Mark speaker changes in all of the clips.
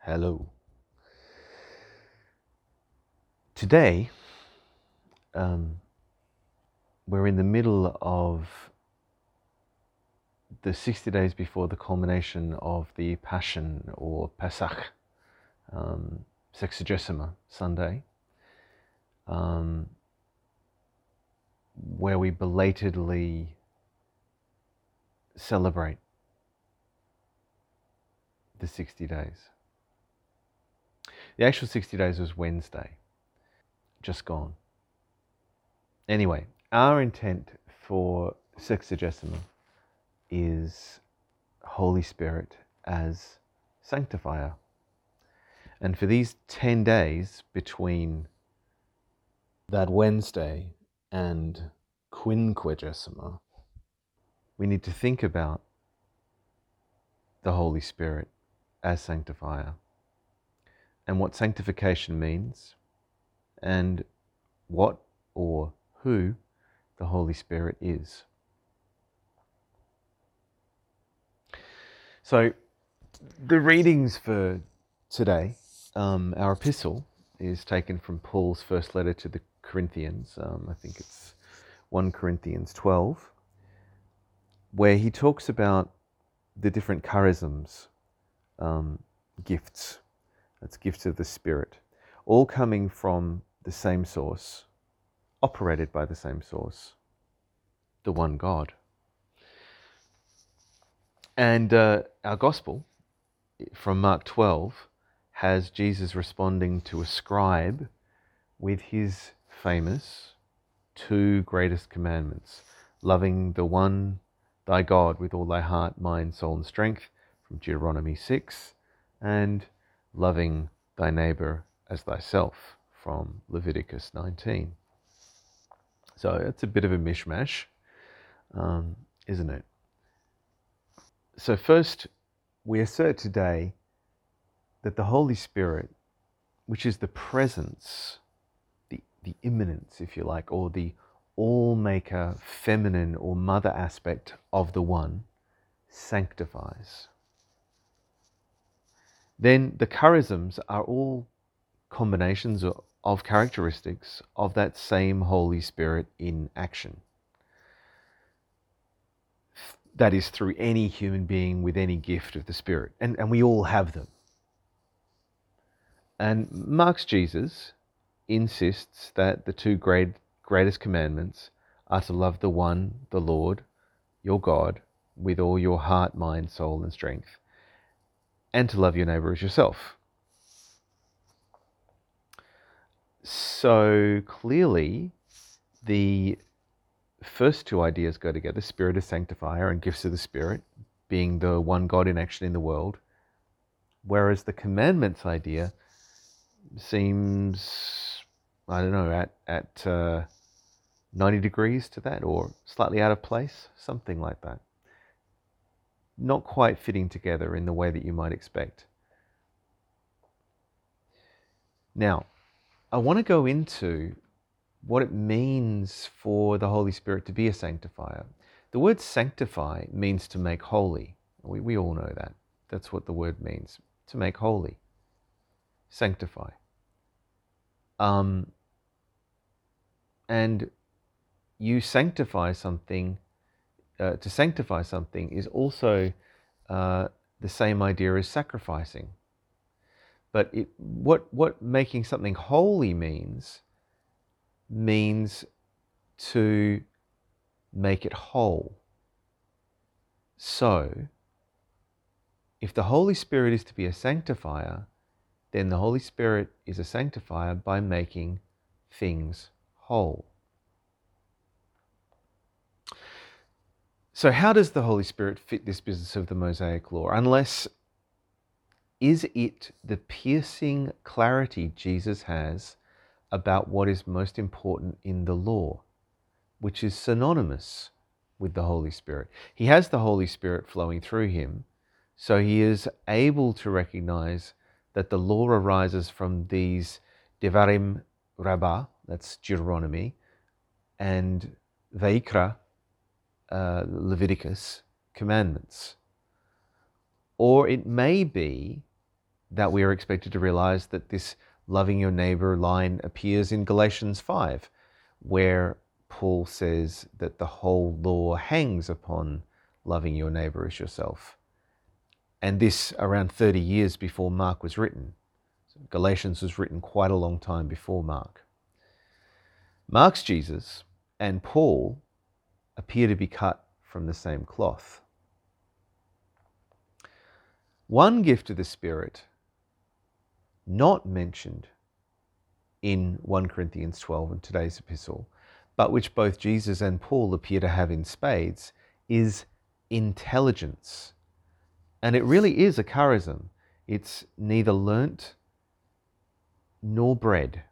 Speaker 1: Hello. Today, we're in the middle of the 60 days before the culmination of the Passion or Pesach, Sexagesima Sunday, where we belatedly celebrate the 60 days. The actual 60 days was Wednesday, just gone. Anyway, our intent for Sexagesima is Holy Spirit as sanctifier. And for these 10 days between that Wednesday and Quinquagesima, we need to think about the Holy Spirit as sanctifier and what sanctification means and what or who the Holy Spirit is. So the readings for today, our epistle is taken from Paul's first letter to the Corinthians. I think it's 1 Corinthians 12, where he talks about the different charisms, gifts, that's gifts of the Spirit, all coming from the same source, operated by the same source, the one God. And our gospel from Mark 12 has Jesus responding to a scribe with his famous two greatest commandments: loving the one, thy God, with all thy heart, mind, soul, and strength, from Deuteronomy 6, and loving thy neighbor as thyself, from Leviticus 19. So it's a bit of a mishmash, isn't it? So first, we assert today that the Holy Spirit, which is the presence, the immanence, if you like, or the all-maker, feminine or mother aspect of the one, sanctifies. Then the charisms are all combinations of characteristics of that same Holy Spirit in action. That is through any human being with any gift of the Spirit. And we all have them. And Mark's Jesus insists that the two greatest commandments are to love the one, the Lord, your God, with all your heart, mind, soul, and strength, and to love your neighbor as yourself. So clearly, the first two ideas go together: Spirit as sanctifier and gifts of the Spirit, being the one God in action in the world. Whereas the commandments idea seems, I don't know, at 90 degrees to that, or slightly out of place, something like that. Not quite fitting together in the way that you might expect. Now, I want to go into what it means for the Holy Spirit to be a sanctifier. The word sanctify means to make holy. We all know that. That's what the word means, to make holy. Sanctify. And you sanctify something, to sanctify something is also the same idea as sacrificing. But what making something holy means to make it whole. So, if the Holy Spirit is to be a sanctifier, then the Holy Spirit is a sanctifier by making things whole. So how does the Holy Spirit fit this business of the Mosaic Law? Unless, is it the piercing clarity Jesus has about what is most important in the law, which is synonymous with the Holy Spirit? He has the Holy Spirit flowing through him, so he is able to recognize that the law arises from these Devarim Rabbah, that's Deuteronomy, and Vaikra, Leviticus commandments. Or it may be that we are expected to realize that this loving your neighbor line appears in Galatians 5, where Paul says that the whole law hangs upon loving your neighbor as yourself. And this around 30 years before Mark was written. So Galatians was written quite a long time before Mark. Mark's Jesus and Paul appear to be cut from the same cloth. One gift of the Spirit not mentioned in 1 Corinthians 12 and today's epistle, but which both Jesus and Paul appear to have in spades, is intelligence. And it really is a charism. It's neither learnt nor bred.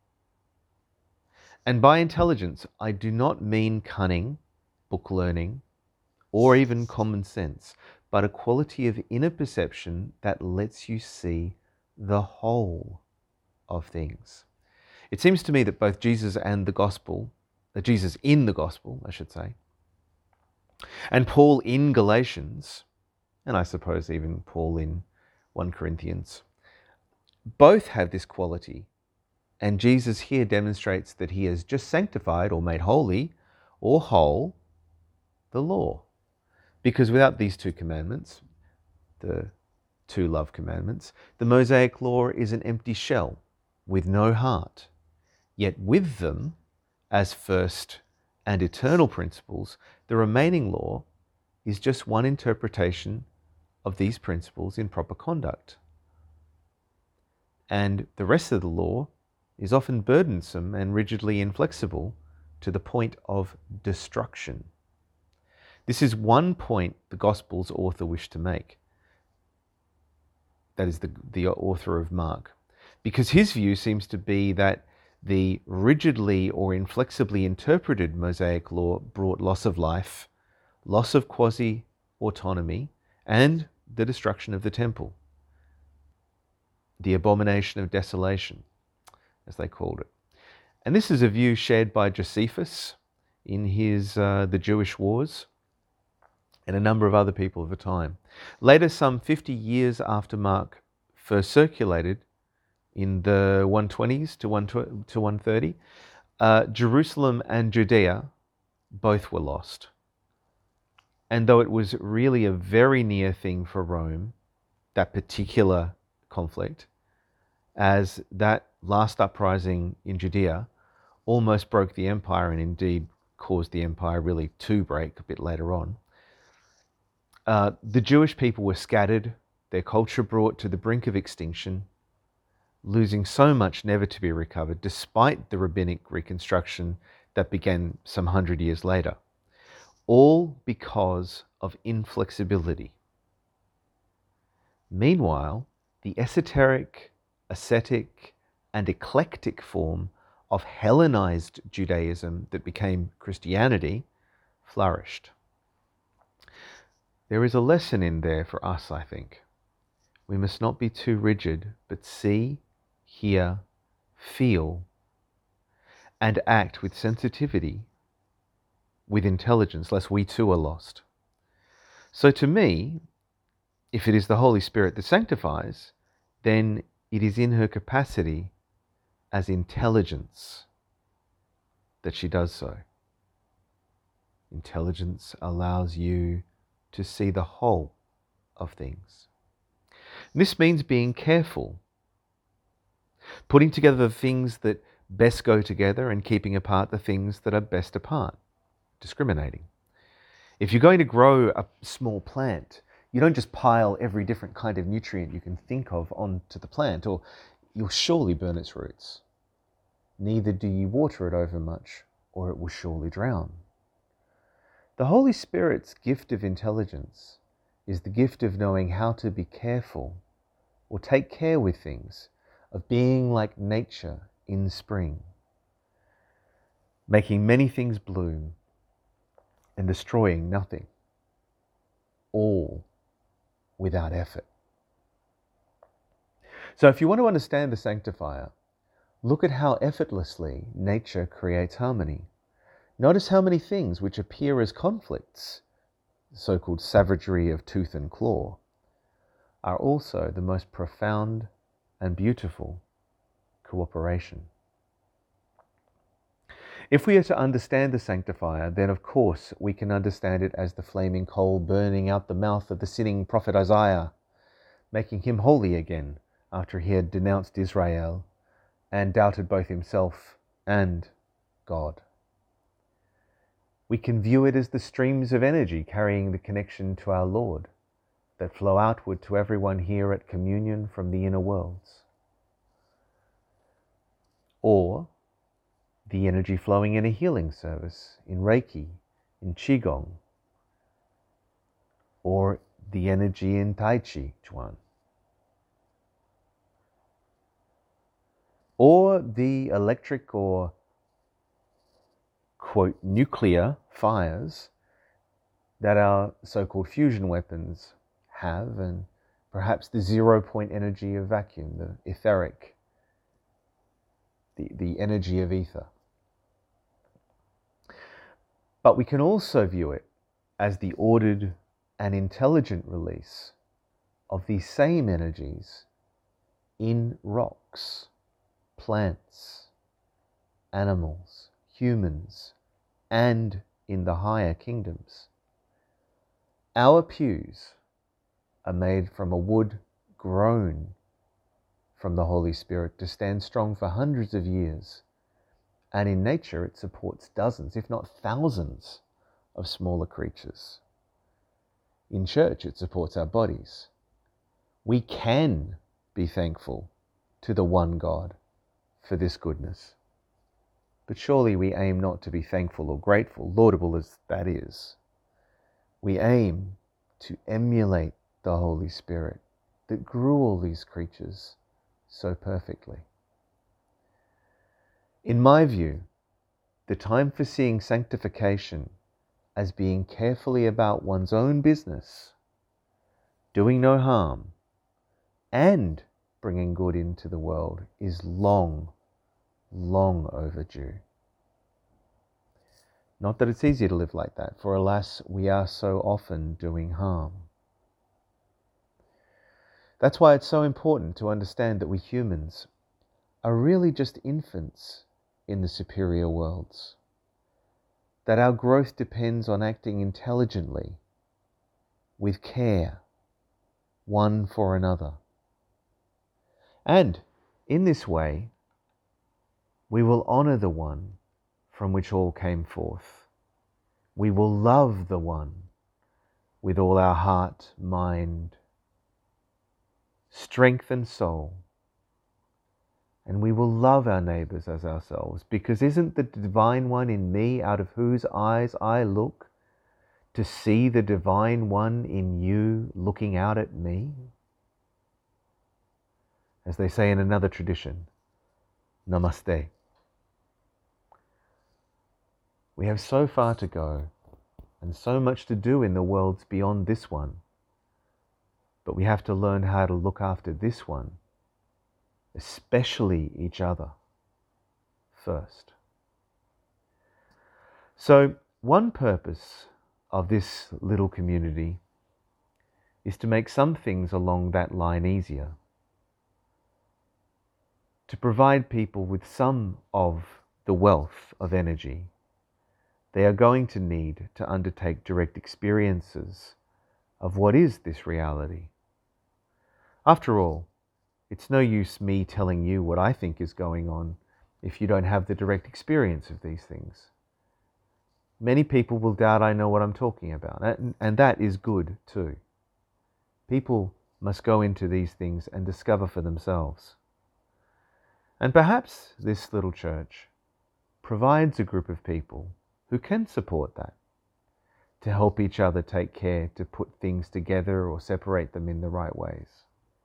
Speaker 1: And by intelligence, I do not mean cunning, book learning, or even common sense, but a quality of inner perception that lets you see the whole of things. It seems to me that both Jesus and the gospel, Jesus in the gospel, I should say, and Paul in Galatians, and I suppose even Paul in 1 Corinthians, both have this quality. And Jesus here demonstrates that he has just sanctified or made holy or whole the law. Because without these two commandments, the two love commandments, the Mosaic law is an empty shell with no heart. Yet with them, as first and eternal principles, the remaining law is just one interpretation of these principles in proper conduct. And the rest of the law is often burdensome and rigidly inflexible to the point of destruction. This is one point the Gospel's author wished to make. That is the author of Mark. Because his view seems to be that the rigidly or inflexibly interpreted Mosaic law brought loss of life, loss of quasi-autonomy, and the destruction of the temple. The abomination of desolation, as they called it. And this is a view shared by Josephus in his The Jewish Wars, and a number of other people of the time. Later, some 50 years after Mark first circulated in the 120s to 130, Jerusalem and Judea both were lost. And though it was really a very near thing for Rome, that particular conflict, as that last uprising in Judea almost broke the empire and indeed caused the empire really to break a bit later on. The Jewish people were scattered, their culture brought to the brink of extinction, losing so much never to be recovered, despite the rabbinic reconstruction that began some 100 years later. All because of inflexibility. Meanwhile, the esoteric, ascetic, and eclectic form of Hellenized Judaism that became Christianity flourished. There is a lesson in there for us, I think. We must not be too rigid, but see, hear, feel, and act with sensitivity, with intelligence, lest we too are lost. So to me, if it is the Holy Spirit that sanctifies, then it is in her capacity as intelligence that she does so. Intelligence allows you to see the whole of things. This means being careful, putting together the things that best go together and keeping apart the things that are best apart, discriminating. If you're going to grow a small plant, you don't just pile every different kind of nutrient you can think of onto the plant, or you'll surely burn its roots. Neither do you water it overmuch, or it will surely drown. The Holy Spirit's gift of intelligence is the gift of knowing how to be careful or take care with things, of being like nature in spring, making many things bloom and destroying nothing, all without effort. So if you want to understand the sanctifier, look at how effortlessly nature creates harmony. Notice how many things which appear as conflicts, the so-called savagery of tooth and claw, are also the most profound and beautiful cooperation. If we are to understand the sanctifier, then of course we can understand it as the flaming coal burning out the mouth of the sinning prophet Isaiah, making him holy again after he had denounced Israel and doubted both himself and God. We can view it as the streams of energy carrying the connection to our Lord that flow outward to everyone here at communion from the inner worlds. Or the energy flowing in a healing service, in Reiki, in Qigong, or the energy in Tai Chi Chuan. Or the electric or, quote, nuclear fires that our so-called fusion weapons have, and perhaps the 0-point energy of vacuum, the etheric, the energy of ether. But we can also view it as the ordered and intelligent release of these same energies in rocks, plants, animals, humans, and in the higher kingdoms. Our pews are made from a wood grown from the Holy Spirit to stand strong for hundreds of years. And in nature, it supports dozens, if not thousands, of smaller creatures. In church, it supports our bodies. We can be thankful to the one God for this goodness. But surely we aim not to be thankful or grateful, laudable as that is. We aim to emulate the Holy Spirit that grew all these creatures so perfectly. In my view, the time for seeing sanctification as being carefully about one's own business, doing no harm, and bringing good into the world is long, long overdue. Not that it's easy to live like that, for alas, we are so often doing harm. That's why it's so important to understand that we humans are really just infants in the superior worlds, that our growth depends on acting intelligently, with care, one for another. And in this way, we will honor the one from which all came forth. We will love the one with all our heart, mind, strength and soul. And we will love our neighbors as ourselves, because isn't the divine one in me out of whose eyes I look to see the divine one in you looking out at me? As they say in another tradition, Namaste. We have so far to go and so much to do in the worlds beyond this one, but we have to learn how to look after this one, especially each other, first. So one purpose of this little community is to make some things along that line easier, to provide people with some of the wealth of energy they are going to need to undertake direct experiences of what is this reality. After all, it's no use me telling you what I think is going on if you don't have the direct experience of these things. Many people will doubt I know what I'm talking about, and that is good too. People must go into these things and discover for themselves. And perhaps this little church provides a group of people who can support that, to help each other take care to put things together or separate them in the right ways.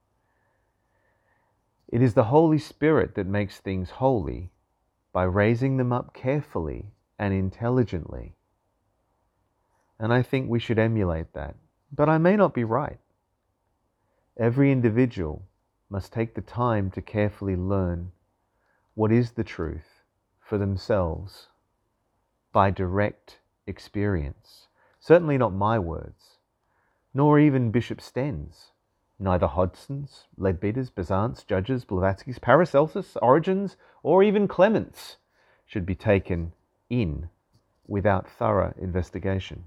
Speaker 1: It is the Holy Spirit that makes things holy by raising them up carefully and intelligently. And I think we should emulate that, but I may not be right. Every individual must take the time to carefully learn what is the truth for themselves by direct experience. Certainly not my words, nor even Bishop Sten's, Neither Hodsons, Leadbeaters, Besants, Judges, Blavatskys, Paracelsus, Origens, or even Clements should be taken in without thorough investigation.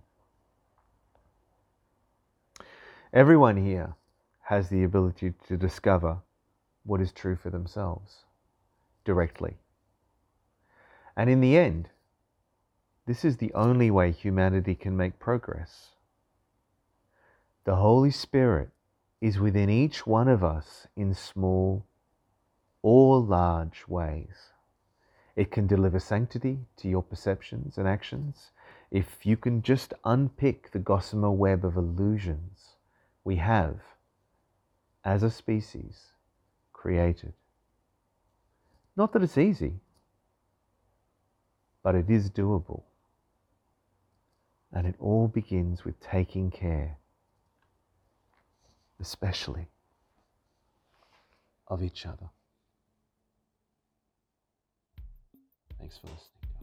Speaker 1: Everyone here has the ability to discover what is true for themselves directly. And in the end, this is the only way humanity can make progress. The Holy Spirit is within each one of us in small or large ways. It can deliver sanctity to your perceptions and actions if you can just unpick the gossamer web of illusions we have, as a species, created. Not that it's easy, but it is doable. And it all begins with taking care, especially of each other. Thanks for listening.